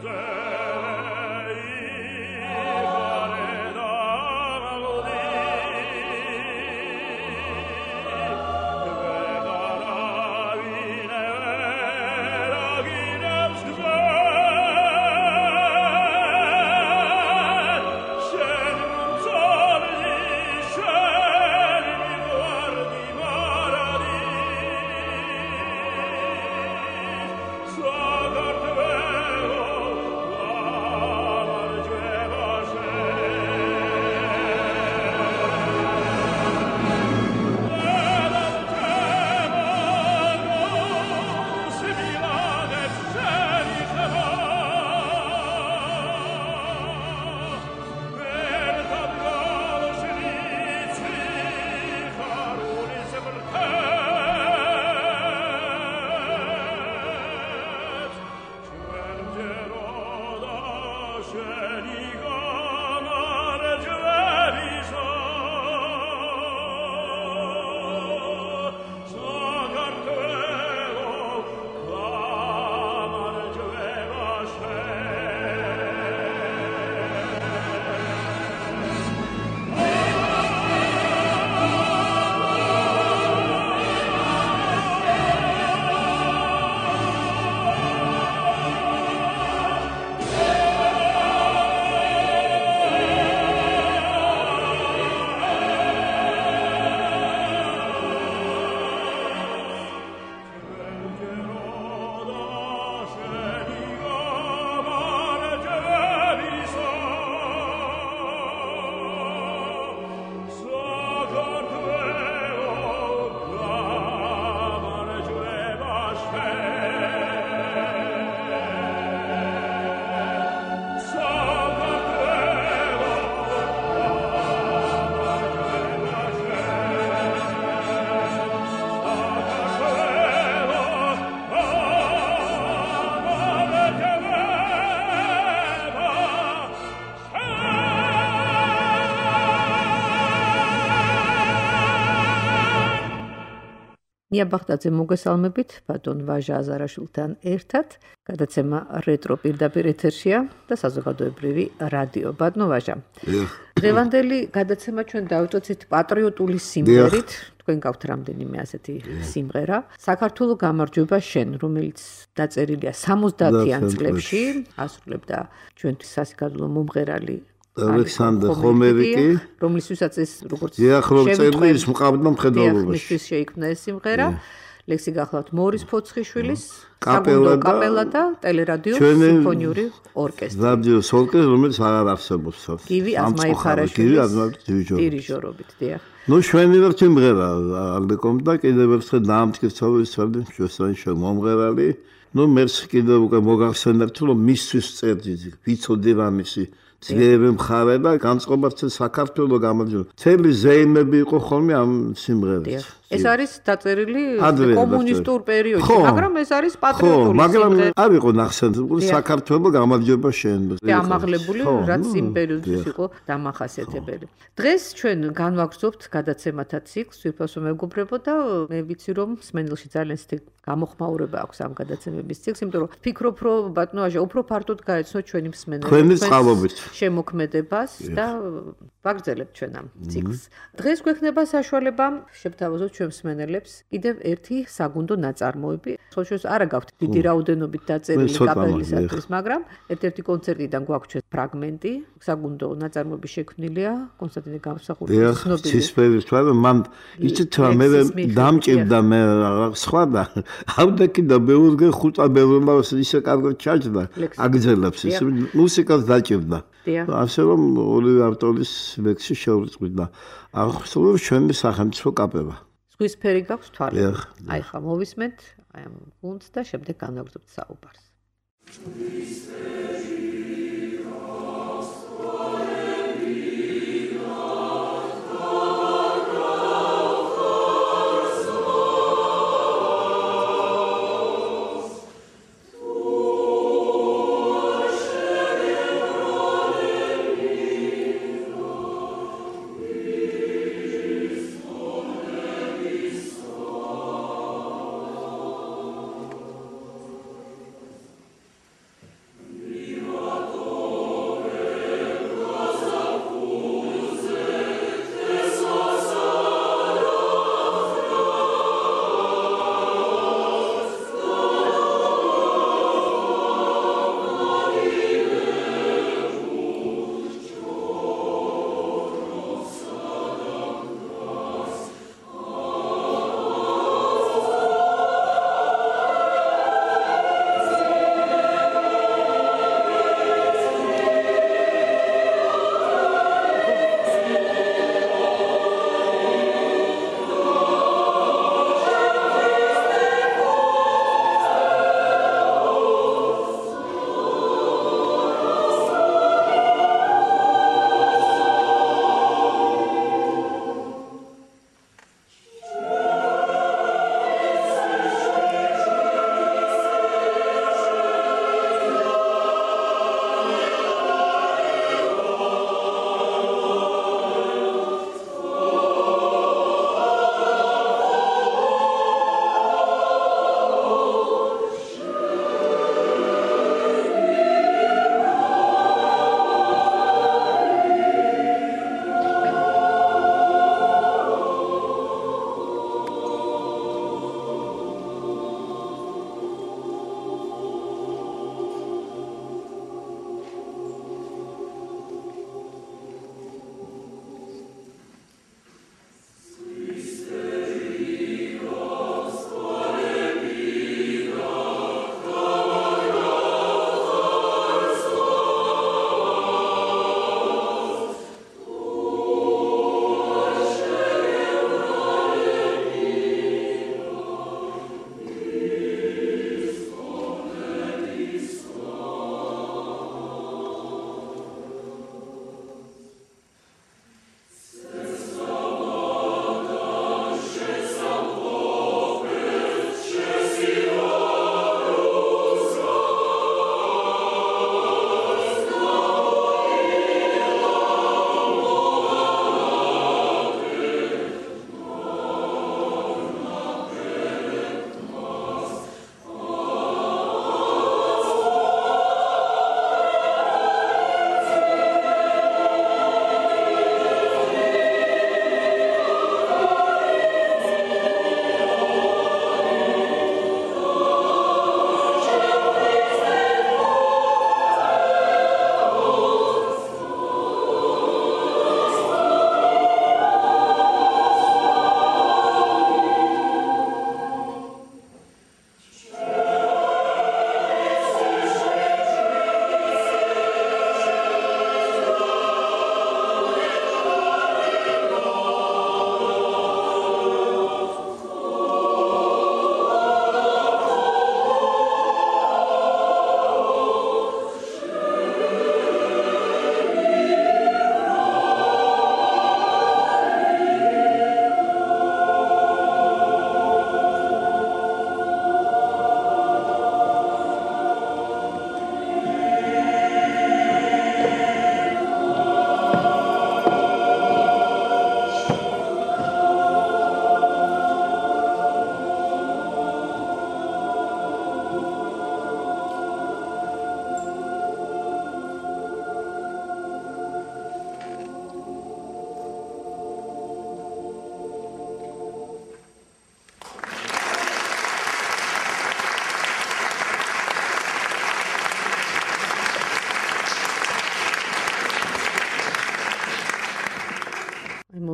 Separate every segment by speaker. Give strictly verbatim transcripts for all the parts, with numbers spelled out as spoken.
Speaker 1: ნია ბახტაძე მოგესალმებით ბატონ ვაჟა აზარაშვილთან ერთად. გადაცემა რეტრო პირდაპირ ეთერშია და საზოგადოებრივი რადიო. ბატონ ვაჟა. დღევანდელი გადაცემა ჩვენ დავიწყეთ პატრიოტული სიმღერით. თქვენ გაქვთ რამდენიმე ასეთი სიმღერა. საქართველოს გამარჯვება შენ, რომელიც დაწერილია სამოცდაათიან წლებში, ასრულებდა ჩვენთვის სასიკადულო მომღერალი
Speaker 2: ალექსანდრე ხომერიკი,
Speaker 1: რომლისთვისაც ეს როგორც
Speaker 2: შეხვედრი ის მყავდა მხედველობაში.
Speaker 1: მისთვის შეიქმნა ეს სიმღერა. ლექსი გახლავთ მორის ფოცხიშვილის, საგუნდო კაპელა და ტელერადიო სიმფონიური ორკესტრი.
Speaker 2: რადიოს ორკესტრი, რომელიც აღარ არსებობს.
Speaker 1: გივი აზმაიფარაშვილის დირიჟორობით, დიახ.
Speaker 2: ნუ შვენი ვარ სიმღერა ალდეკომ და კიდევ ერთხელ დაამტკიცე სვარდი შესანიშნავ მომღერალი. ნუ მერს კიდევ უკვე მოგახსენებთ რომ მისთვის წერდი ვიცოდი რამისი ძლიერი მხარე და განწყობაც საქართველოს გამარჯვება. მთელი ზეიმები იყო ხოლმე ამ სიმღერას.
Speaker 1: ეს არის დაწერილი კომუნისტურ პერიოდში, მაგრამ ეს არის პატრიოტული სიმღერა.
Speaker 2: მაგრამ არ იყო ნახსენებული საქართველოს გამარჯვება შენ.
Speaker 1: დამაღლებული, რაც იმ პერიოდში იყო დამახასიათებელი. დღეს ჩვენ განვაგრძობთ გადაცემათა ციკლს, ვიფასო მეგობრებო და მე ვიცი რომ მსმენელში ძალიან ისეთი გამოხმაურება აქვს ამ გადაცემების ციკლს, იმიტომ რომ ვფიქრობ რომ ბატონო ვაჟა უფრო ფართოდ გაეცნოთ ჩვენი მსმენელებს შემოქმედებას და ვაგრძელებთ ჩვენ ამ ციკლს. დღეს გვექნება საშუალება შევთავაზოთ ჩვენ მსმენელებს კიდევ ერთი საგუნდო ნაწარმოები. ხელშეუს არა გაქვთ დიდი რაოდენობით დაწერილი კაპელისათვის, მაგრამ ერთ-ერთი კონცერტიდან გვაქვს ჩვენ ფრაგმენტი. საგუნდო ნაწარმოები შექმნილია კონსტანტინე გამსახურელის ცნობილი.
Speaker 2: ცისფერის თვალა მან იცით რა მე დამჭირდა მე სხვა და ავდაკი და ბევრგე ხუთა ბევრმა ისე კარგად ჩაჭდა აგზელებს ის მუსიკას დაჭირდა. ასე რომ ორივე ავტორის ლექსი შეურწყდა. ახსოვს ჩვენი სახელმწიფო კაპელა.
Speaker 1: ზღვის ფერი გაქვს თვალში. აი ხა მოვისმენთ აი ამ გუნდს და შემდეგ განვაგრძობთ საუბარს.
Speaker 3: We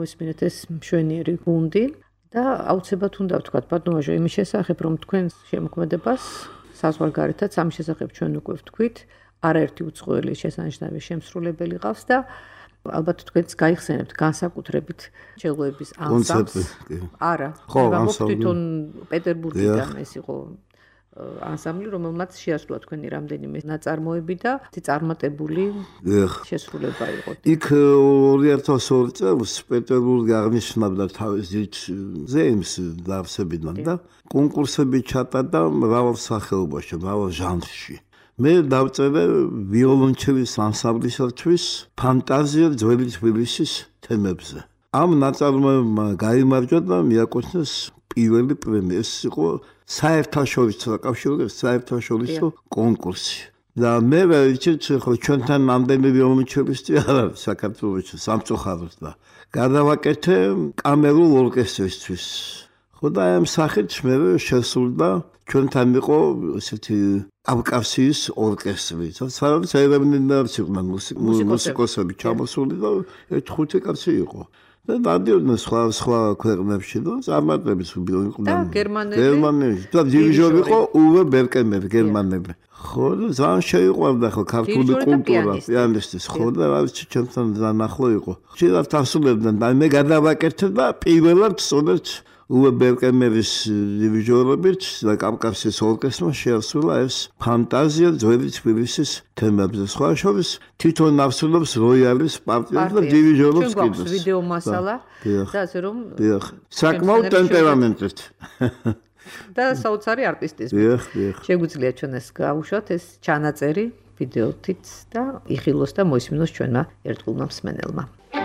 Speaker 1: მოვისმინეთ ეს მშვენიერი გუნდი და აუცილებლად უნდა ვთქვათ ბატონო იმის შესახებ რომ თქვენს შემოქმედებას საზღვარგარეთაც ამის შესახებ ჩვენ უკვე ვთქვით არაერთი უცხოელი შესანიშნავი შემსრულებელი ყავს და ალბათ თქვენც გაიხსენებთ განსაკუთრებით ჩელოების ანსამბლს არა მე თვითონ პეტერბურგიდან ეს იყო ანსამბლი რომელმაც შეასრულა თქვენი რამდენიმე ნაწარმოები და წარმატებული შესრულება იყო
Speaker 2: იქ ორი ათას ორი წელს პეტერბურგი აღნიშნავდა თავის ზეიმს დაარსებიდან და კონკურსები ჩატარდა მრავალ სახეობაში მრავალ ჟანრში მე დავწერე ვიოლონჩელის ანსამბლისათვის ფანტაზია ძველი თბილისის თემებზე. ამ ნაწარმოებმა გაიმარჯვა და მიაკუთვნეს პირველი პრემია. ეს იყო საერთაშორისო საკავშირო საერთაშორისო კონკურსი. და მე ვიცით ხო ჩვენთან ამდენი ვიოლონჩელისტი არ არის საქართველოში სამწუხაროდ და გადავაკეთე კამერულ ორკესტრისთვის. ხო და ამ სახით მე შესრულდა ჩვენთან იყო ესეთი კავკასიის ორკესტრი. სადაც ერევნიდან იყვნენ მუსიკოსები ჩამოსული და ხუთი კაცი იყო. და დადიოდნენ სხვა სხვა ქვეყნებში და წარმატების იყვნენ.
Speaker 1: და გერმანელი.
Speaker 2: გერმანელი. და დირიჟორი იყო უვე ბერკემერი გერმანელი. ხო და ძალიან შეიყვარდა ხო ქართული კულტურა, პიანისტის ხო და რა ვიცი ჩვენთან ძალიან ახლო იყო. შეიძლება ასულებდნენ და მე გადავაკეთე და პირველად სწორედ უვე ბერკემერის დირიჟორობით და კავკასიის ორკესტრმა შეასრულა ეს ფანტაზია ძველი თბილისის თემებზე. სხვა შორის თვითონ ასრულებს როიალის პარტიას და დირიჟორობს კიდეც.
Speaker 1: ჩვენ ვიდეო მასალა და ასე რომ
Speaker 2: საკმაოდ ტემპერამენტით
Speaker 1: და საოცარი არტისტიზმით. შეგვიძლია ჩვენ ეს გავუშვათ ეს ჩანაწერი ვიდეოთიც და იხილოს და მოისმინოს ჩვენმა ერთგულმა მსმენელმა.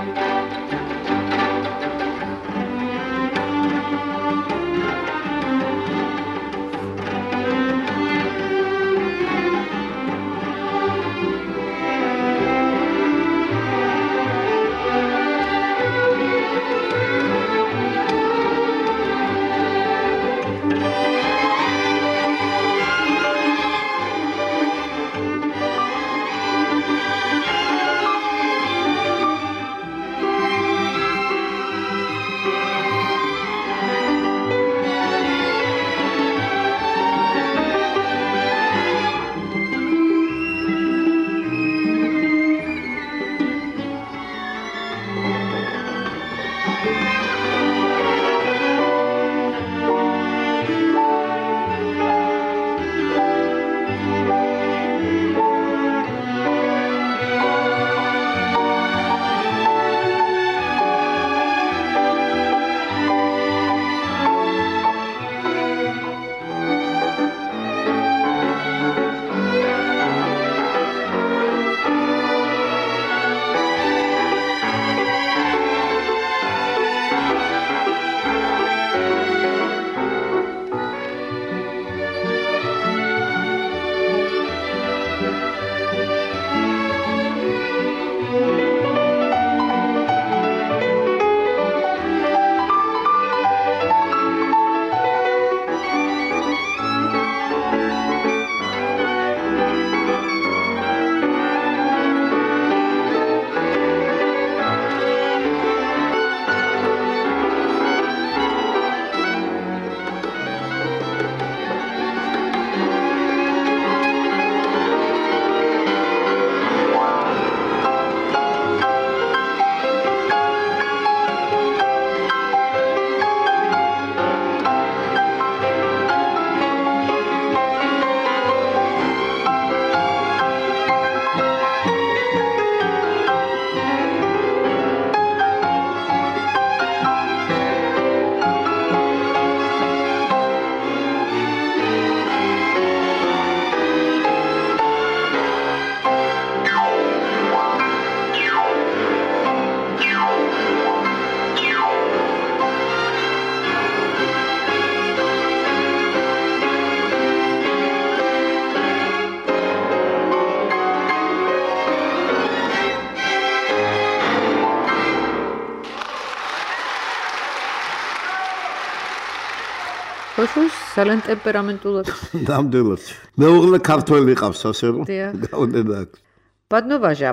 Speaker 1: ოშოს ძალიან ტემპერამენტულად.
Speaker 2: ნამდვილად. მეუღლე ქართველი ყავს ასე რომ გავდედა.
Speaker 1: ბატონო ვაჟა,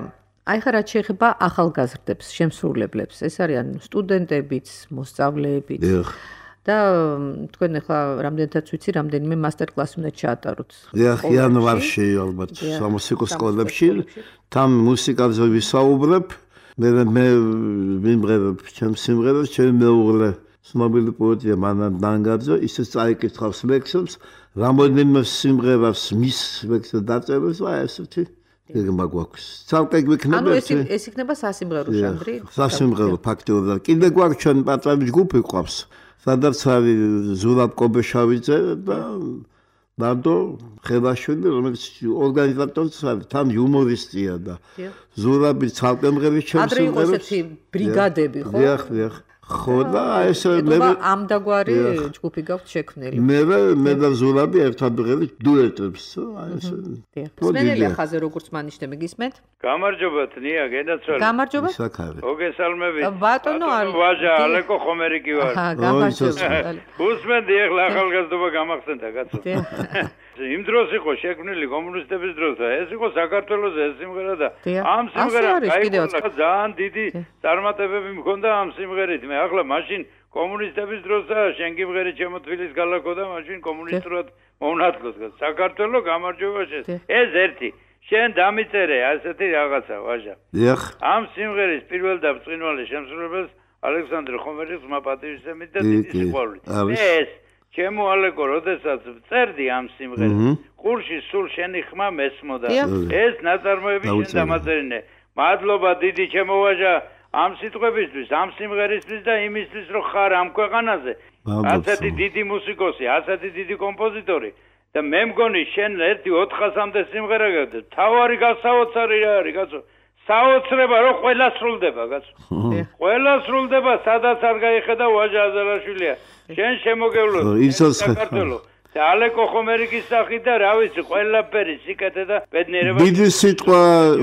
Speaker 1: აი ხა რაც შეეხება ახალგაზრდებს, შემსრულებლებს, ეს არიან სტუდენტებიც, მოსწავლეებიც. და თქვენ ახლა რამდენადაც ვიცი, რამდენიმე მასტერ-კლასი უნდა ჩაატაროთ.
Speaker 2: დიახ, იანვარში ალბათ სამუსიკო სკოლებში თან მუსიკაზე ვისაუბრებ. მე მე ვიმღერებ ჩემს სიმღერას, ჩემი მეუღლე ცნობილი პოეტია მანა დანგაძე, ისე წაიკითხავს ლექსებს, რამოდენიმე სიმღერას მის ლექსზე დაწერეს და ესეთი ეგ მაგვაქვს. ცალკე გვიქნება
Speaker 1: ანუ ეს ეს იქნება სასიმღერო ჟანრი?
Speaker 2: სასიმღერო ფაქტობრივად. კიდე გვაქვს ჩვენ პატარა ჯგუფი ყავს. სადაც არის ზურაბ კობეშავიძე და ნადო ხელაშვილი, რომელიც ორგანიზატორიც არის, თან იუმორისტია და ზურაბი ცალკე მღერის ჩემს სიმღერებს.
Speaker 1: ადრე იყო ესეთი ბრიგადები, ხო?
Speaker 2: დიახ, დიახ. ხო და ეს
Speaker 1: მე ამ დაგვარი ჯგუფი გაქვთ შექმნილი.
Speaker 2: მე მე და ზურაბი ერთად ვღერით დუეტებს, აი ეს.
Speaker 1: სმენელია ხაზე როგორც მანიშნები გისმენთ?
Speaker 3: გამარჯობათ, ნია, გენაცვალე.
Speaker 1: გამარჯობა.
Speaker 2: საკარი.
Speaker 3: მოგესალმებით.
Speaker 1: ბატონო
Speaker 3: ვაჟა, ალეკო ხომერიკი ვარ.
Speaker 1: აჰა, გამარჯობა.
Speaker 3: უსმენდი ახლა ახალგაზრდობა გამახსენდა, კაცო. იმ დროს იყო შექმნილი კომუნისტების დროს და ეს იყო საქართველოს ეს სიმღერა და ამ სიმღერას გაიგონა ძალიან დიდი წარმატებები მქონდა ამ სიმღერით. მე ახლა მაშინ კომუნისტების დროსა შენ გიმღერი ჩემო თბილის გალაკო და მაშინ კომუნისტურად მოვნათლოს. საქართველოს გამარჯობა შენ. ეს ერთი შენ დამიწერე ასეთი რაღაცა ვაჟა.
Speaker 2: დიახ.
Speaker 3: ამ სიმღერის პირველ და ბრწყინვალე შემსრულებელს ალექსანდრე ხომერის მაპატივისცემით და დიდი სიყვარულით. ეს ჩემო ალეკო, როდესაც წერდი ამ სიმღერას, ყურში სულ შენი ხმა მესმოდა. ეს ნაწარმოები შენ დამაწერინე. მადლობა დიდი ჩემო ვაჟა ამ სიტყვებისთვის, ამ სიმღერისთვის და იმისთვის, რომ ხარ ამ ქვეყანაზე. ასეთი დიდი მუსიკოსი, ასეთი დიდი კომპოზიტორი და მე მგონი შენ ერთი ოთხასამდე სიმღერა გავდე. თავარი გასაოცარი რა არის, კაცო. საოცრება რომ ყველა სრულდება, კაცო. ყველა სრულდება, სადაც არ გაიხედა ვაჟა აზარაშვილია. შენ შემოგევლო საქართველოს და ალეკო ხომერიკის სახით და რა ვიცი ყველაფერი სიკეთე და ბედნიერება
Speaker 2: დიდი სიტყვა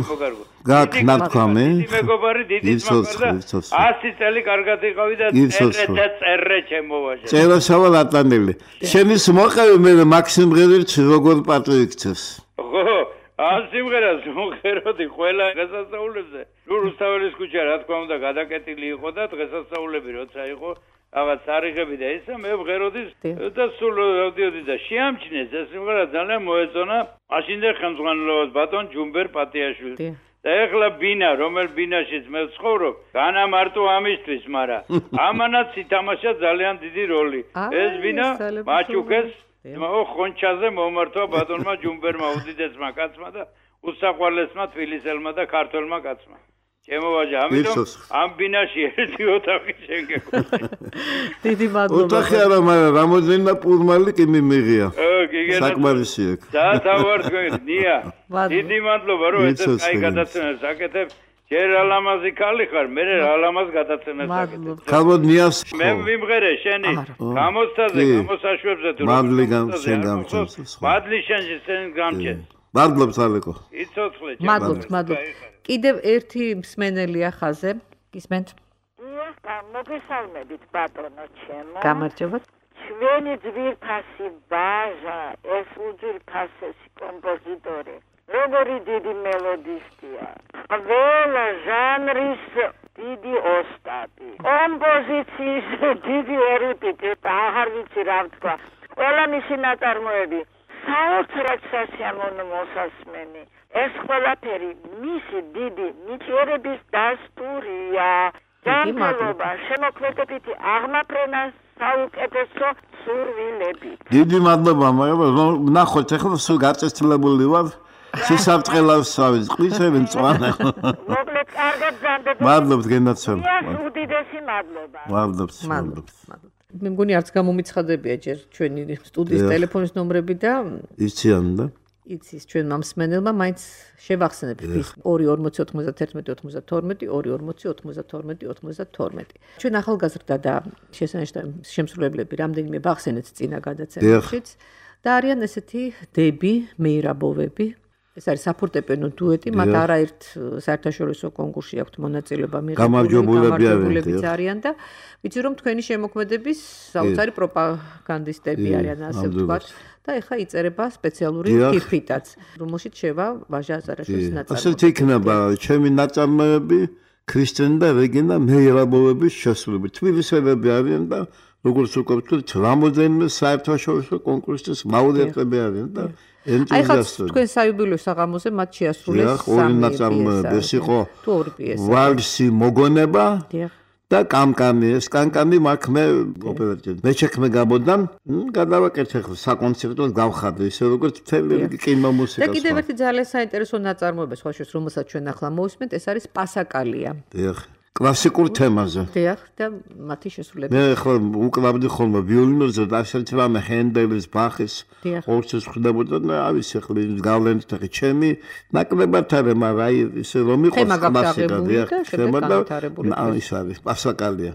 Speaker 2: გაქვს ნათქვამი
Speaker 3: დიდი მეგობარი დიდი ძმაკარდა ასი წელი კარგად იყავი და წერე წერე ჩემოვაჟა
Speaker 2: წერაშავა ლატანელი შენის მოყევი მე მაქსიმ ღერიც როგორ პატრიქცეს
Speaker 3: ხო ამ სიმღერას მოხეროდი ყველა დღესასწაულებზე რუსთაველის ქუჩა რა თქმა უნდა გადაკეტილი იყო და დღესასწაულები როცა იყო რაღაც თარიღები და ისა მე ვღეროდის და სულ ავდიოდი და შეამჩნეს ეს სიმღერა ძალიან მოეწონა მაშინდელ ხელმძღვანელობას ბატონ ჯუმბერ პატიაშვილს და ეხლა ბინა რომელ ბინაშიც მე ვცხოვრობ განამარტო ამისთვის მაგრამ ამანაც ითამაშა ძალიან დიდი როლი ეს ბინა მაჩუკეს მო ხონჩაზე მომართვა ბატონმა ჯუმბერმა უდიდესმა კაცმა და უსაყვარლესმა თბილისელმა და ქართველმა კაცმა ჩემო ვაჟა, ამიტომ ამ ბინაში ერთი ოთახი შეგეკვა.
Speaker 1: დიდი მადლობა.
Speaker 2: ოთახი არა, მაგრამ რამოდენიმე პურმალი კი მიმიღია.
Speaker 3: ო, გიგენა.
Speaker 2: საკმარისი აქვს.
Speaker 3: დათავარ თქვენ, ნია. დიდი მადლობა, რომ ეს კაი გადაცემას აკეთებ. ჯერ ალამაზი ქალი ხარ, მე ალამაზ გადაცემას აკეთებ.
Speaker 2: ხალბოდ ნიას.
Speaker 3: მე ვიმღერე შენი გამოცდაზე, გამოსაშვებზე თუ
Speaker 2: მადლი შენ გამჩენს.
Speaker 3: მადლი შენ შენ გამჩენს.
Speaker 2: მადლობს ალეკო.
Speaker 3: იცოცხლე,
Speaker 1: მადლობს, მადლობს. კიდევ ერთი მსმენელია ხაზე. გისმენთ?
Speaker 4: დიახ, მოგესალმებით ბატონო ჩემო.
Speaker 1: გამარჯობა.
Speaker 4: ჩვენი ძვირფასი ვაჟა, ეს უძვირფასესი კომპოზიტორი. როგორი დიდი მელოდისტია. ყველა ჟანრის დიდი ოსტატი. კომპოზიციის დიდი ერუდიტი, აღარ ვიცი რა ვთქვა. ყველა მისი ნაწარმოები საოცრად სასიამოვნო მოსასმენი. ეს ყველაფერი მისი დიდი ნიჭიერების დასტურია. ჯანმრთელობა, შემოქმედებითი აღმაფრენა საუკეთესო სურვილებით.
Speaker 2: დიდი მადლობა, მაგრამ ნახოთ, ახლა სულ გაწესწილებული ვარ. სისავწყელავს სავის ყისები მწვანე.
Speaker 4: მოკლედ კარგად ზამდებოდი.
Speaker 2: მადლობთ გენაცვალე.
Speaker 4: უდიდესი მადლობა.
Speaker 2: მადლობს, მადლობს.
Speaker 1: მე მგონი არც გამომიცხადებია ჯერ ჩვენი სტუდიის ტელეფონის ნომრები და
Speaker 2: იციან და
Speaker 1: იცის ჩვენ მომსმენელმა მაინც შევახსენებ ის ორი ორმოცი ოცდაათი ოცდათორმეტი ორი ორმოცი ოცდათორმეტი ოცდათორმეტი ჩვენ ახალგაზრდა და შესანიშნავი შემსრულებლები რამდენიმე ვახსენეთ წინა გადაცემაშიც და არიან ესეთი დები, მეირაბოვები, ეს არის საფორტეპიანო დუეტი, მათ არაერთ საერთაშორისო კონკურსში აქვთ მონაწილეობა მიღებული, გამარჯვებულებიც არიან და ვიცი რომ თქვენი შემოქმედების საოცარი პროპაგანდისტები არიან, ასე ვთქვათ. და ეხა იწერება სპეციალური ფირფიტაც, რომელშიც შევა ვაჟა აზარაშვილის ნაწარმოები.
Speaker 2: ასეთ იქნება ჩემი ნაწარმოები ქრისტიან და რეგინა მეირაბოვების შესრულებით. თბილისელები არიან და როგორც უკვე ვთქვით, რამოდენიმე საერთაშორისო კონკურსის ლაურეატები არიან და
Speaker 1: აი ხა
Speaker 2: ენთუზიასტები.
Speaker 1: თქვენ საიუბილეო საღამოზე მათ შეასრულეს
Speaker 2: ორი ნაწარმოები, ეს იყო
Speaker 1: თუ ორი პიესა.
Speaker 2: ვალსი მოგონება. და კამკამი, ეს კამკამი მაქმე ოპერატიულ. მე შექმე გამოდან, გადავაკეთე ხო საკონცერტო გავხადე, ისე როგორც მთელი კინო მუსიკა.
Speaker 1: და კიდევ ერთი ძალიან საინტერესო ნაწარმოები, სხვა შეს რომელსაც ჩვენ ახლა მოვისმენთ, ეს არის პასაკალია.
Speaker 2: დიახ. კლასიკურ თემაზე.
Speaker 1: დიახ, და მათი შესრულება.
Speaker 2: მე ხო უკლავდი ხოლმე ვიოლინოზე და ასეთ რამე ჰენდელის, ბახის ორცეს ხვდებოდა და ავის ახლა გავლენით და ჩემი ნაკლებად არა, მაგრამ აი ისე რომ იყოს კლასიკა, დიახ, თემა და ის არის პასაკალია.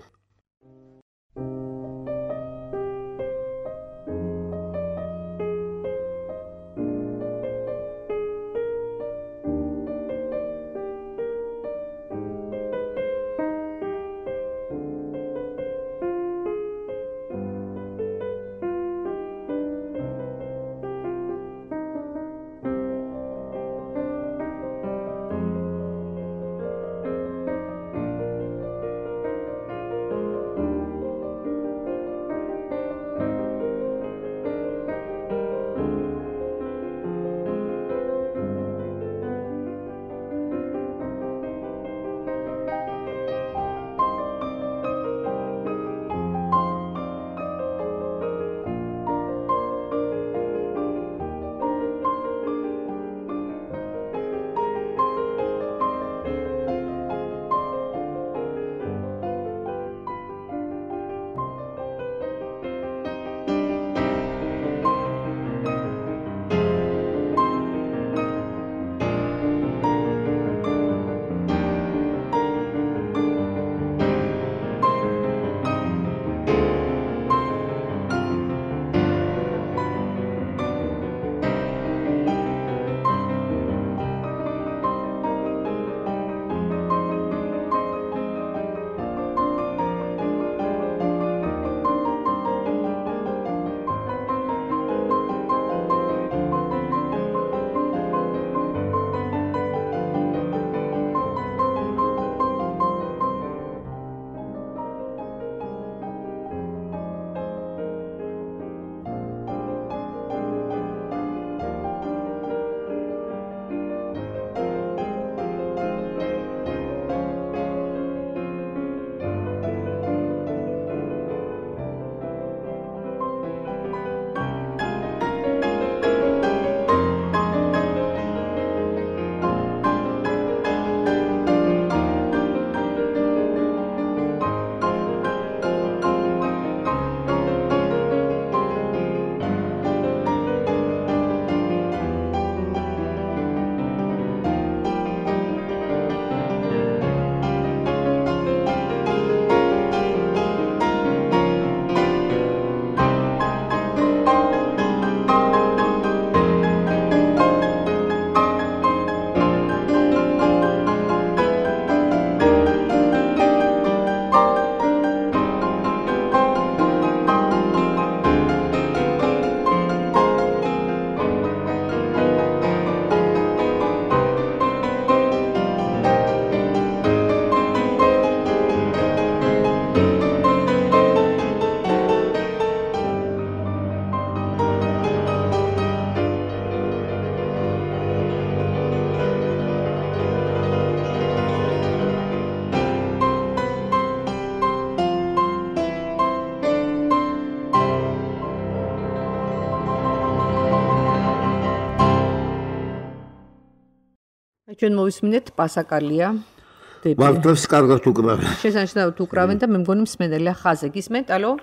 Speaker 1: ჩვენ მოვისმინეთ პასაკალია
Speaker 2: მართლაც კარგად უკრავენ.
Speaker 1: შესანიშნავად უკრავენ და მე მგონი მსმენელია ხაზე გისმენთ, ალო?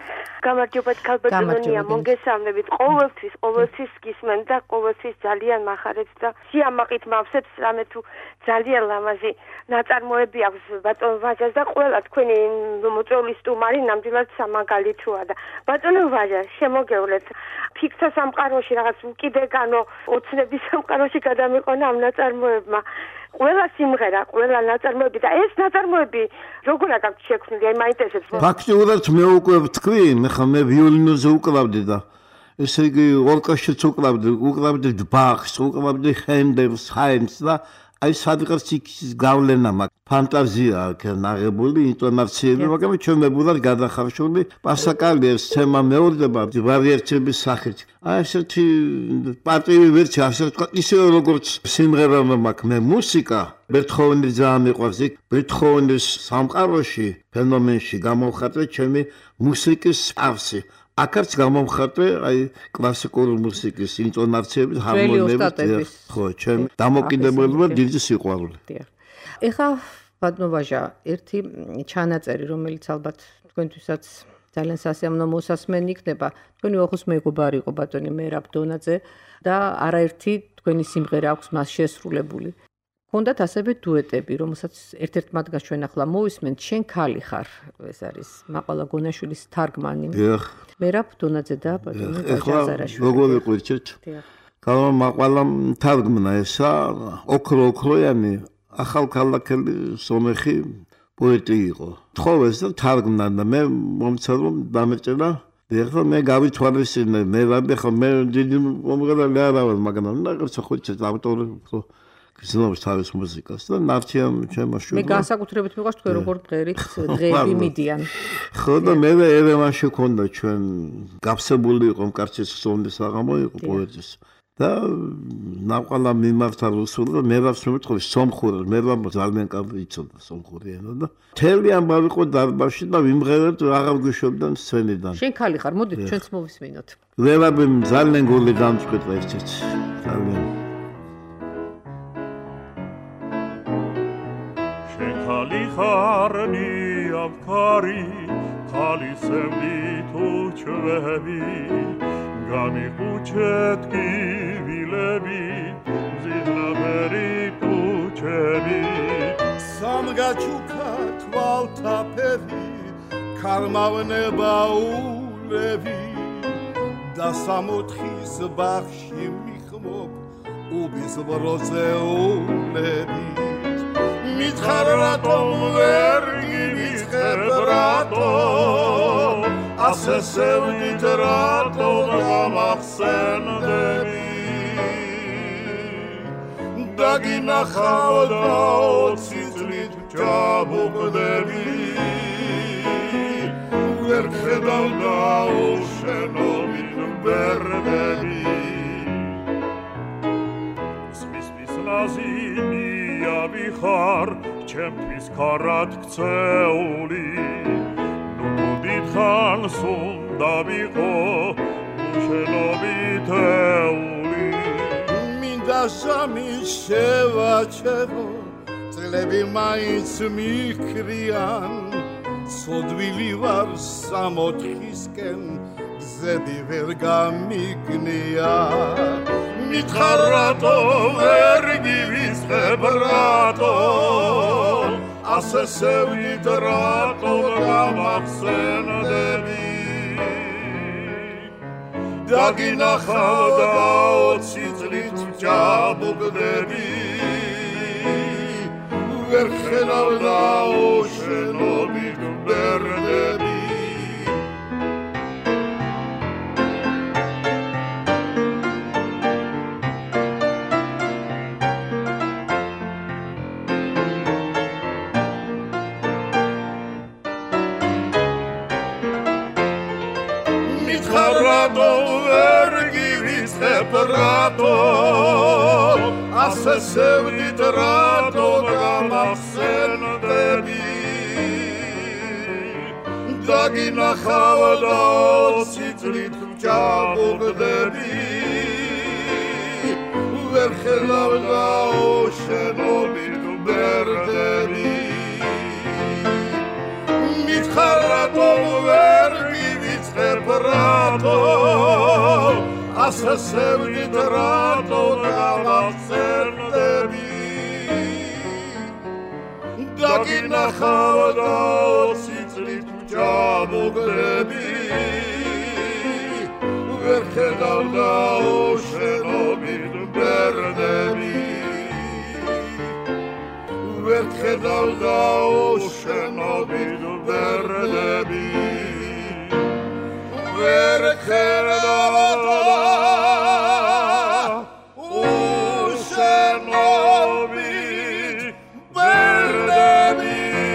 Speaker 5: გამარჯობათ ქალბატონია, მოგესალმებით. ყოველთვის, ყოველთვის გისმენ და ყოველთვის ძალიან მახარებს და სიამაყით მავსებს რამე თუ ძალიან ლამაზი ნაწარმოები აქვს ბატონ ვაჟას და ყველა თქვენი მოწვეული სტუმარი ნამდვილად სამაგალითოა და ბატონო ვაჟა, შემოგევლეთ. ფიქთა სამყაროში რაღაც უკიდეგანო ოცნების სამყაროში გადამიყვანა ამ ნაწარმოებმა. ყველა სიმღერა, ყველა ნაწარმოები და ეს ნაწარმოები როგორ აქვს შექმნილი? აი მაინტერესებს.
Speaker 2: ფაქტიურად მე უკვე ვთქვი, მე ხა მე ვიოლინოზე უკრავდი და ესე იგი ორკესტრშიც უკრავდი, უკრავდი ბახს, უკრავდი ჰენდელს, ჰაინს და აი სადღაც იქის გავლენა მაქვს. ფანტაზია აქვს ნაღებული, ინტონაციები, მაგრამ ჩვენ მებულად გადახარშული პასაკალიეს თემა მეორდება ვარიაციების სახით. აი ესეთი პარტიული ვერსია, ასე ვთქვა, ისე როგორც სიმღერა მაქვს, მე მუსიკა, ბეთჰოვენი ძალიან მიყვარს, იქ ბეთჰოვენის სამყაროში, ფენომენში გამოვხატე ჩემი მუსიკის სპარსი. აქაც გამომხატე აი კლასიკური მუსიკის ინტონაციების ჰარმონიების ხო ჩემ დამოკიდებულება დიდი სიყვარული.
Speaker 1: ეხა ბატონო ვაჟა, ერთი ჩანაწერი, რომელიც ალბათ თქვენთვისაც ძალიან სასიამოვნო მოსასმენი იქნება, თქვენი ოხოს მეგობარი იყო ბატონი მერაბ დონაძე და არაერთი თქვენი სიმღერა აქვს მას შესრულებული. Ჰქონდათ ასევე დუეტები, რომელსაც ერთ-ერთ მათგანს ჩვენ ახლა მოვისმენთ, შენ ქალი ხარ, ეს არის მაყვალა გონაშვილის თარგმანი.
Speaker 2: დიახ.
Speaker 1: მერაბ დონაძე და ბატონი
Speaker 2: ვაჟაზარაშვილი. როგორ ვიყვირჩეთ? დიახ. გავა მაყვალა თარგმნა ესა, ოქრო ოქროიანი, ახალქალაქელი სომეხი პოეტი იყო. თხოვეს და თარგმნა და მე მომცა რომ დამეჭერა. დიახ, მე გავითვალისწინე, მე ვაბი ხო მე დიდი მომღერალი არა ვარ, მაგრამ რაღაცა ხუჩეთ ავტორი ხო გზნობს თავის მუსიკას და ნარჩიან ჩემაშვილს.
Speaker 1: მე განსაკუთრებით მიყვარს თქვენ როგორ დღერით დღეები მიდიან.
Speaker 2: ხო და მე ერევანში ქონდა ჩვენ გაფსებული იყო მკარჩის სონდის აღამო იყო პოეტის და ნაყვალა მიმართა რუსულ და მე ვაფს მეთხოვე სომხურად, მე ვამ ძალიან კარგი იცოდა სომხური ენა და მთელი ამბავი იყო დარბაზში და ვიმღერეთ აღარ გვიშობდნენ სცენიდან.
Speaker 1: შენ ქალი ხარ, მოდით ჩვენც მოვისმინოთ.
Speaker 2: ვერაბი ძალიან გული დამჭკვეტა ერთიც. ძალიან
Speaker 6: Khali kharni avkari khali semdi tu chvebi gami kuchet ki vilebi zidna beri tu chebi
Speaker 7: samgachuka tvalta pevi karmavne baulevi da samotkhis bakhshi mikhmob u bizvrozeulebi mitkharato vergi mitkharato asesevdit rato gamakhsendebi dagina khavda otsitlit jabugdebi verkhedavda ushenovit berdebi smis mis lazimi Bihar, ჩემთვის ქარად ქცეული ნუ დიდხან სუნდა ვიყო უშენობითეული მინდა სამიშევაჩევო წლები მაინც მიქრიან სოდვილი ვარ სამოთხისკენ გზები ვერ გამიგნია mitkharato vergi vishebrato asesevit rato gamakhsendebi dagina khavda otsitlit jabugdebi verkhelavda oshenovit berdebi Rato, asesevdit rato gamakhsendebi dagina khavda otsitlit jabugdebi verkhelavda oshenovit berdebi mitkharato vergi vitkheb გასასევნით რატო გავახსენდები და გინახავ და ოცი წლით ჩამოგდები ვერ ხედავ და უშენობით ბერდები ვერ ხედავ და უშენობით ბერდები ვერ ხედავ და უშენობით ბერდები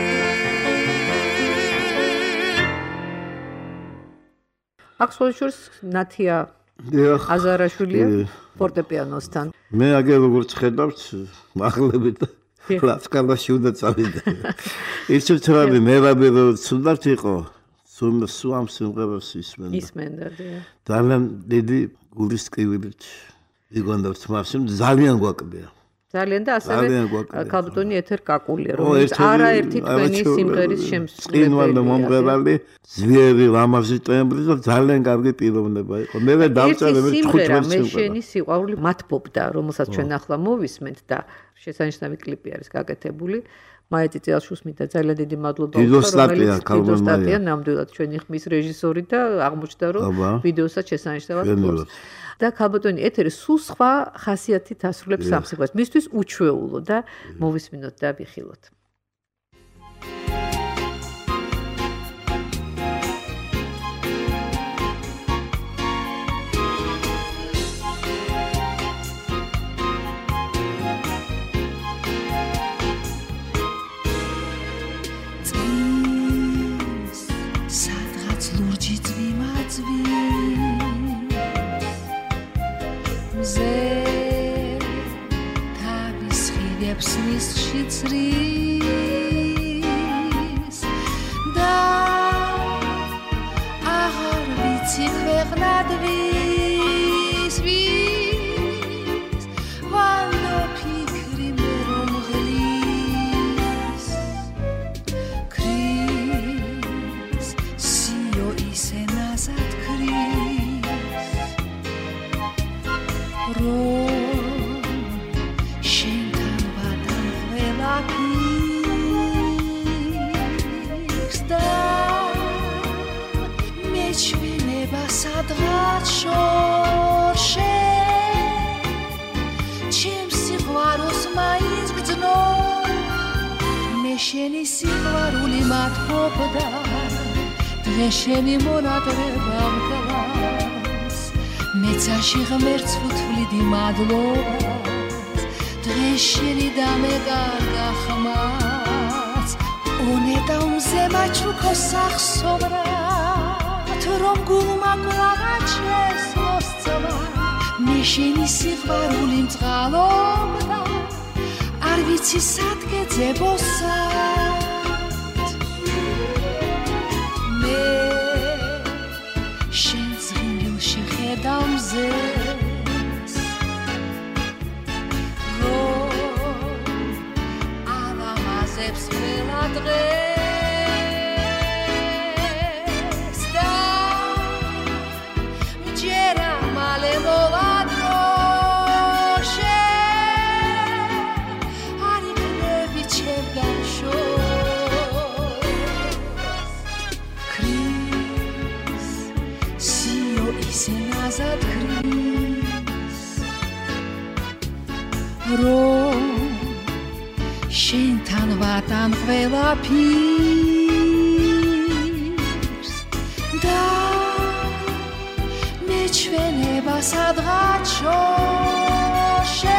Speaker 1: ახსოვს ნათია აზარაშვილია ფორტეპიანოსთან
Speaker 2: მე აგერ როგორც ხედავთ მაღლებით ლაცკანაში უნდა წავიდე ის ჩვენი მერაბი სულდათ იყო სულ სულ სიმღერას ისმენდა
Speaker 1: ისმენდა
Speaker 2: ძალიან დიდი გულის ტკივილით იგონდა თმასიმ ძალიან გვაკდია
Speaker 1: ძალიან და ასევე კაბტონი ეთერ კაკულია რომელიც არაერთი თქვენი სიმღერის შემსრულებელი
Speaker 2: წინვალ მომღერალი ძლიერი ლამაზი ტემბრი და ძალიან კარგი პიროვნება იყო მე ვერ დავწერე მე თხუთმეტ
Speaker 1: მე შენი სიყვარული მათბობდა რომელსაც ჩვენ ახლა მოვისმენთ და შესანიშნავი კლიპი არის გაკეთებული მაეთი წელშუს მინდა ძალიან დიდი მადლობა
Speaker 2: რომელიც
Speaker 1: ვიდეოსტატია ნამდვილად ჩვენი ხმის რეჟისორი და აღმოჩნდა რომ ვიდეოსაც შესანიშნავად ფლობს და ქალბატონი ეთერი სულ სხვა ხასიათით ასრულებს სამსახურს მისთვის უჩვეულო და მოვისმინოთ და ვიხილოთ
Speaker 8: სნისში წრის და აღარ ვიცი ქვეყნად ვის ვის ვალო ფიქრი მე რომ ღლის ქრის სიო ისე ნაზად ქრის რომ სადღაც შორშე ჩემს სიყვარულს მაინც გძნო მე შენი სიყვარული მათბობდა დღეს შენი მონადრება მკლავს მეცაში ღმერთს ვუთვლიდი მადლობას დღეს შენი დამეკარგა ხმაც უნეტა უმზემა ჩუქო სახსოვრა რომ გულმა გლავაჩეს მოსწვა მე შენი სიყვარული მწყალობდა არ ვიცი სადგე ძებოსად მე შენ ზღილში ხედავ მზეს რომ ალამაზებს ყველა დღე რომ შენთან ვატან ყველა ფირს და მეჩვენება სადღაც შორშე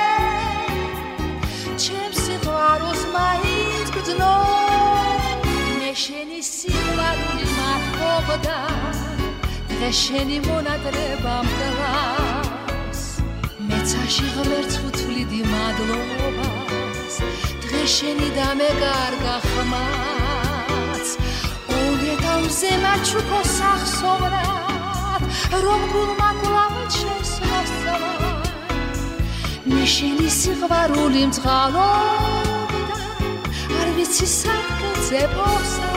Speaker 8: ჩემს სიყვარულს მაინც გძნო მე შენი სიყვარული მათბობდა დღეს შენი მონადრება მკლავს მეცაში ღმერთს ვუთვლიდი მადლობას დღეს შენი დამეკარგა ხმაც უნეტა უმზემა ჩუქო სახსოვრად რომ გულმა გლავაჩეს მოსწვა მე შენი სიყვარული მწყალობდა არ ვიცი სადგე ძებოსად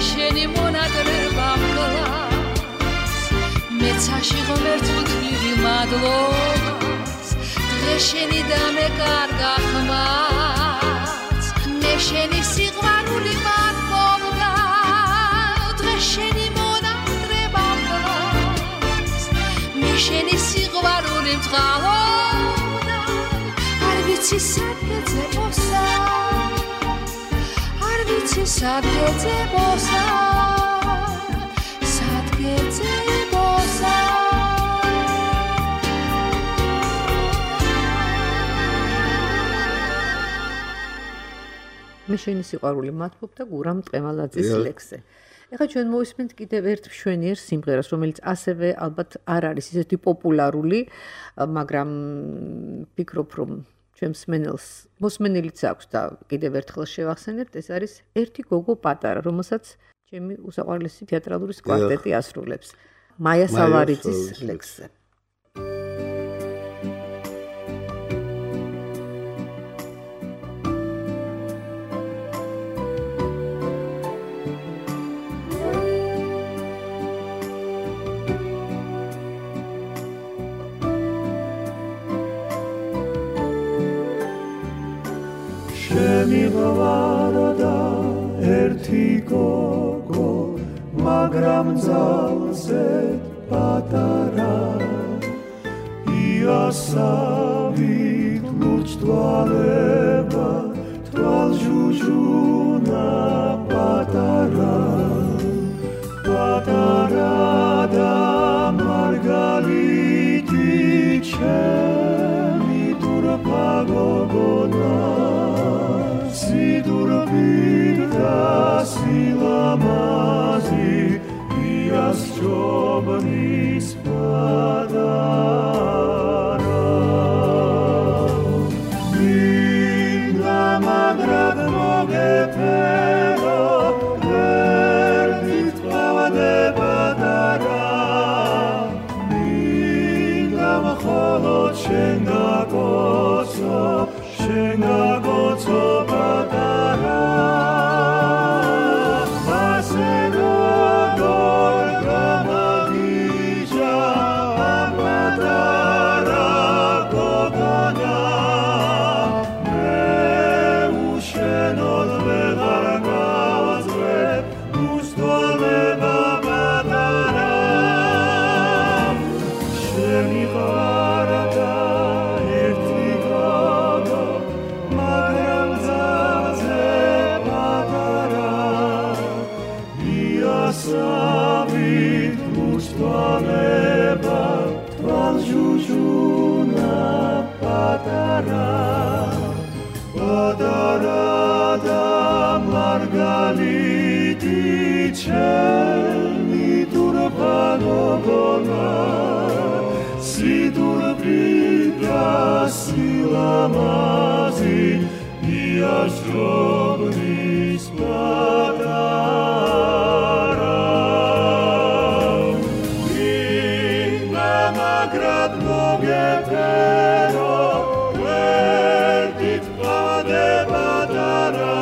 Speaker 8: შენი მონადრება მკლავს მეცაში ღმერთს ვთქვი მადლობას დღეს შენი დამეკარგა ხმაც მე შენი სიყვარული მარტოვდა დღეს შენი მონადრება მკლავს მე შენი სიყვარული მწყალობდა არ ვიცი სადგეზე მოსა ვიცი სადგეზე ბოსა სადგეზე ბოსა
Speaker 1: მე შენი სიყვარული მათბობდა გურამ ტყემალაძის ლექსზე. ეხლა ჩვენ მოვისმენთ კიდევ ერთ მშვენიერ სიმღერას, რომელიც ასევე ალბათ არ არის ისეთი პოპულარული, მაგრამ ფიქრობ რომ ჩვენს მსმენელს მოსმენილიც აქვს და კიდევ ერთხელ შევახსენებთ, ეს არის ერთი გოგო პატარა, რომელსაც ჩემი უსაყვარლესი თეატრალური კვარტეტი ასრულებს. მაია სავარიძის ლექსზე.
Speaker 9: მიღვარდა ერთი გოგო მაგრამ ძალზე პატარა იასავით ლურჯთვალება თვალჟუჟუნა პატარა პატარა და მარგალიტი ჩემი დურფა გოგონა Sidurvid da silamazi Ias jobnis padara Minda magrad mogepero Verdit pavade padara Minda macholot shengagozo Shengagozo padara Masero gorga magija Padara gogona Me ushenot vegargazve Ustoleva padara Shemi varada Savit mustvaleba tvalžužuna padara Padara da margaliti čelni turba gogona Sidur briga silamazi Ias jobnis padara Grad mogepero verdit pade padara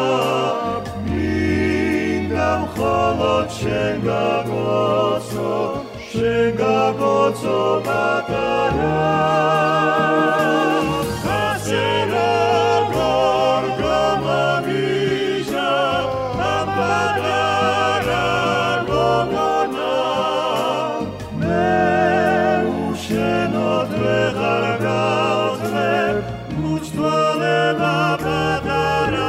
Speaker 9: Mindam cholot shengagozo shengagozo padara Kasero gorga magija padara gogona Shenot vegargazve Muchtvaleva padara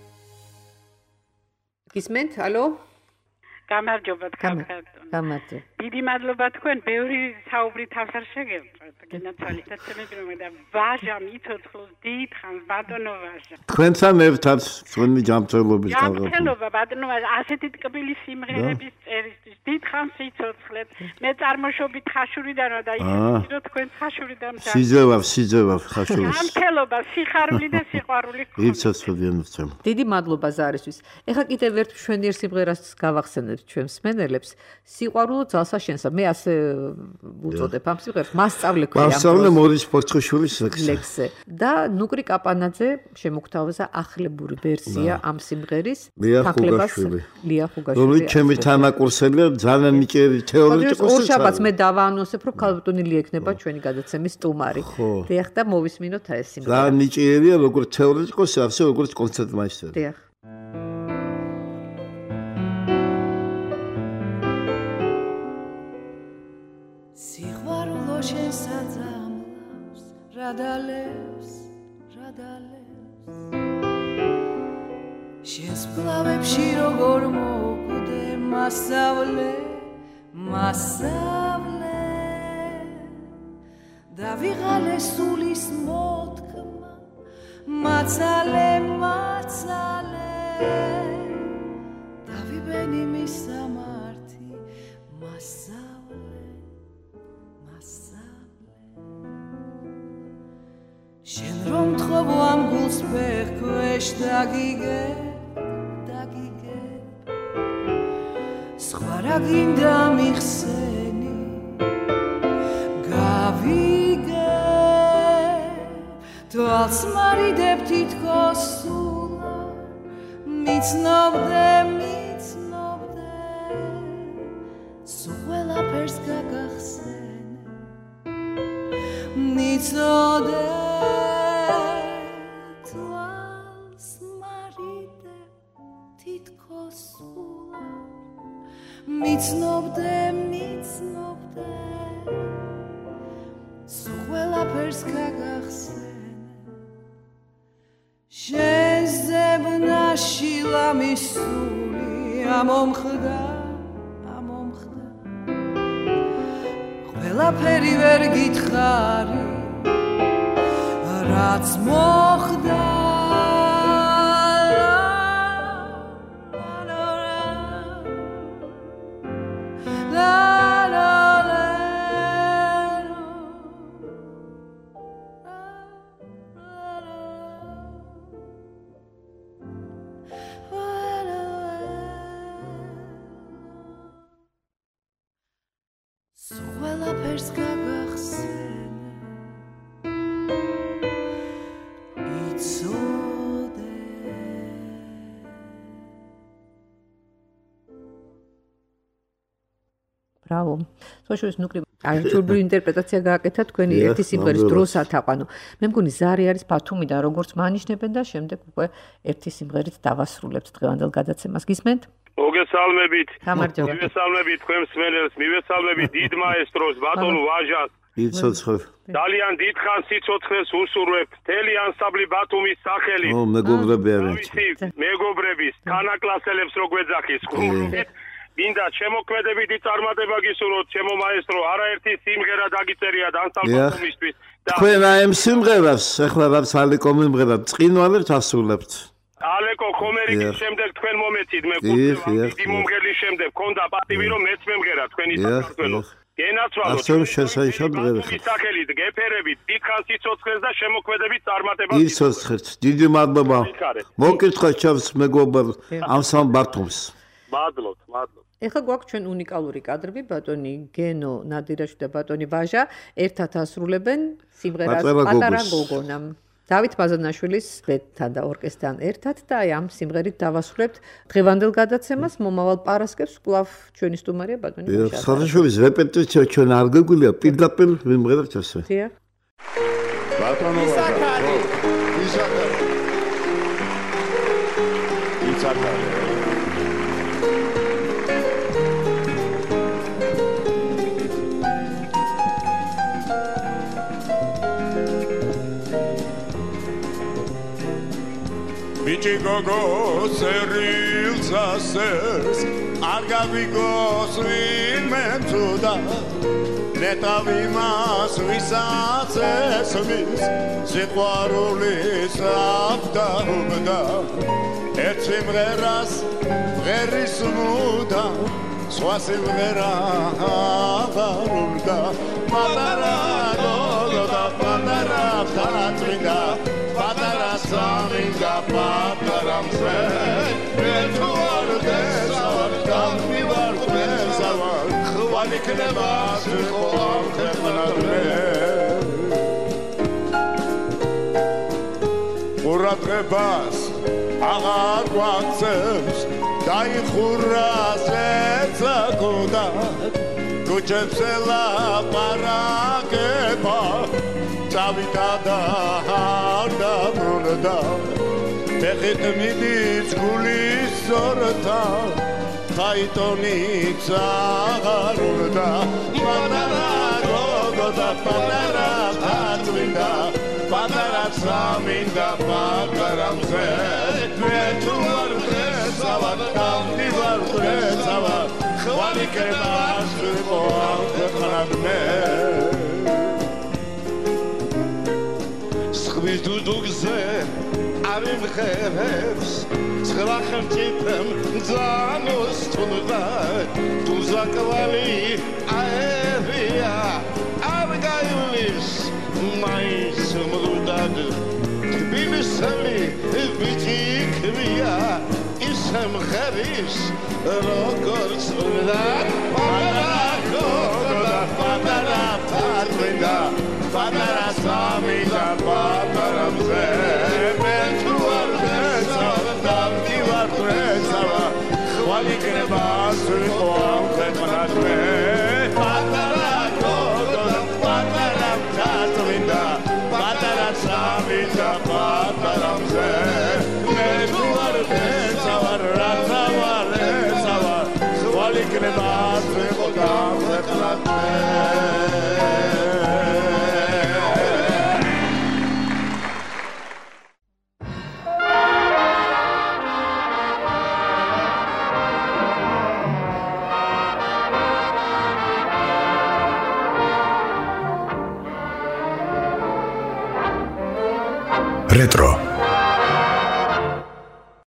Speaker 1: გისმენთ? ალო?
Speaker 4: გამარჯობა თქვენ.
Speaker 1: გამარჯობა.
Speaker 10: დიდი მადლობა თქვენ, ბევრი საუბრი თავს არ შეგევწყვეტ, გენაცვალისაცემები რომ და ვაჟა მიცოცხლოს დიდხანს ბატონო ვაჟა.
Speaker 2: თქვენთან ერთად თქვენი ჯანმრთელობის
Speaker 10: კარგად. ჯანმრთელობა ბატონო ვაჟა, ასეთი ტკბილი სიმღერების წერისთვის დიდხანს იცოცხლეთ. მე წარმოშობით ხაშურიდანვარ და იცით რომ თქვენ ხაშურიდან მზად.
Speaker 2: სიძევავ, სიძევავ ხაშურს.
Speaker 10: ჯანმრთელობა, სიხარული და სიყვარული გქონდეთ.
Speaker 2: იცოცხლე მცემ.
Speaker 1: დიდი მადლობა ზარისთვის. ეხლა კიდევ ერთ მშვენიერ სიმღერას გავახსენებთ ჩვენ მსმენელებს. სიყვარულო ძალსაშენსა. მე ასე უწოდებ ამ სიმღერას. მასწავლე ქვია.
Speaker 2: მასწავლე მორიც ფოცხიშვილის
Speaker 1: ლექსზე. და ნუკრი კაპანაძე შემოგთავაზა ახლებური ვერსია ამ სიმღერის.
Speaker 2: თახლებას
Speaker 1: ლია ხუგაშვილი.
Speaker 2: რომლით ჩემი თანაკურსელია ძალიან ნიჭიერი თეორეტიკოსი.
Speaker 1: ორ შაბათს მე დავაანონსებ, რომ ქალბატონი ლია იქნება ჩვენი გადაცემის სტუმარი. დიახ და მოვისმინოთ ეს სიმღერა.
Speaker 2: ძალიან ნიჭიერია როგორც თეორეტიკოსი, ასე როგორც კონცერტმაისტერი.
Speaker 1: დიახ.
Speaker 8: სიყვარულო შესაძამლავს რადალებს რადალებს შენს ფლავებში როგორ მოკვდე მასავლე მასავლე და ვიღალე სულის მოთქმა მაცალე მაცალე და ვიბენი მისამართი მასავლე შენ რომ თხოვო ამ გულს ფეხქვეშ დაგიგებ, დაგიგებ სხვა რა გინდა მიხსენი გავიგებ თვალს მარიდებ თითქოს სულა მიცნობდე, მიცნობდე სულ ყველაფერს გაგახსენე მიცოდე მიცნობდე, მიცნობდე სულ ყველაფერს გაგახსენე შენს ზებნაში ლამისული ამომხდა, ამომხდა ყველაფერი ვერ გითხარი რაც მოხდა
Speaker 1: ბრავო. სოშურის ნუკრი არჩეულური ინტერპრეტაცია გააკეთა თქვენი ერთი სიმღერის დროსაც აყვანო. მე მგონი ზარი არის ბათუმიდან როგორც მანიშნებენ და შემდეგ უკვე ერთი სიმღერით დავასრულებთ დღევანდელ გადაცემას. გისმენთ?
Speaker 11: მოგესალმებით.
Speaker 1: გამარჯობა.
Speaker 11: მივესალმებით თქვენ მსმენელს, მივესალმებით დიდ მაესტროს ბატონ ვაჟას.
Speaker 2: იცოცხლე.
Speaker 11: ძალიან დიდხანს სიცოცხლეს უსურვებ. მთელი ანსამბლი ბათუმის სახელით.
Speaker 2: ო, მეგობრები არიან.
Speaker 11: მეგობრების, თანაკლასელებს რო გვეძახის. მინდა შემოქმედებითი წარმატება გისურვოთ, ჩემო მაესტრო, არაერთი სიმღერა დაგიწერია ანსამბლისთვის.
Speaker 2: თქვენ აი ამ სიმღერას, ახლა რაც ალეკო მიმღერა, წინვალებთ ასრულებთ.
Speaker 11: ალეკო ხომერიკის შემდეგ თქვენ მომეცით, მე გულწრფელად დიდი მომღერლის შემდეგ ქონდა პატივი რომ მეც მემღერა თქვენი საქართველო. გენაცვალოთ.
Speaker 2: ასე შესანიშნავ მღერებს.
Speaker 11: სახელით გეფერებით, დიდხანს სიცოცხლეს და შემოქმედებით წარმატება.
Speaker 2: იცოცხლეთ. დიდი მადლობა. მოკითხა ჩემს მეგობარ ანსამბლ ბათუმს.
Speaker 11: მადლობთ, მადლობთ.
Speaker 1: ეხლა გვაქვს ჩვენ უნიკალური კადრები, ბატონი გენო ნადირაშვილი და ბატონი ვაჟა ერთად ასრულებენ სიმღერას პატარა გოგონა. დავით ბაზანაშვილის ბენდთან და ორკესტრთან ერთად და აი ამ სიმღერით დავასრულებთ დღევანდელ გადაცემას. მომავალ პარასკევს კვლავ ჩვენი სტუმარია ბატონი ვაჟა.
Speaker 2: ხალხაშვილის რეპეტიცია ჩვენ არ გეგვილია, პირდაპირ ვიმღერებთ ასე.
Speaker 1: დიახ.
Speaker 7: ბატონო ვაჟა. ისაკარი. ისაკარი.
Speaker 9: Kuchi gogo seril zasers Argavigos vin mentuda Netavimas visaces mis Sitwarulis avdarumda Etsimreras veris muda Swasimrera avarumda Patara gogoda patara tatringa Patara saminga pataramse Etuar desavar dambivar desavar Khvalik nebas khoam khmanadme Uradrebas agar gwaqsebs Daixurras etzakoda Kuchepsela parakeba Tavitada harda brunada Pechit midis gulis sorta Chaitoni tzagarunada Patara gogoda patara tatvinda Patara tzaminda pataramze Vetuar tresavar tamdivar tresavar Khvali krebas v'koam khadme Schwis du dugze arim khevs Schlachem tipem zanus tunuda Tu zakvali aevia Argailis mais mudad Kbimisali biti kvia Isem khavis rokor sunad Patara gogoda patara patrinda Patara saminda pataramze Betuar desavar damdivar desavar Khvali krebas v'koam khmanadme Patara gogoda patara tatvinda Patara saminda pataramze Betuar desavar ratzavar desavar Khvali krebas v'koam khmanadme
Speaker 12: Retro.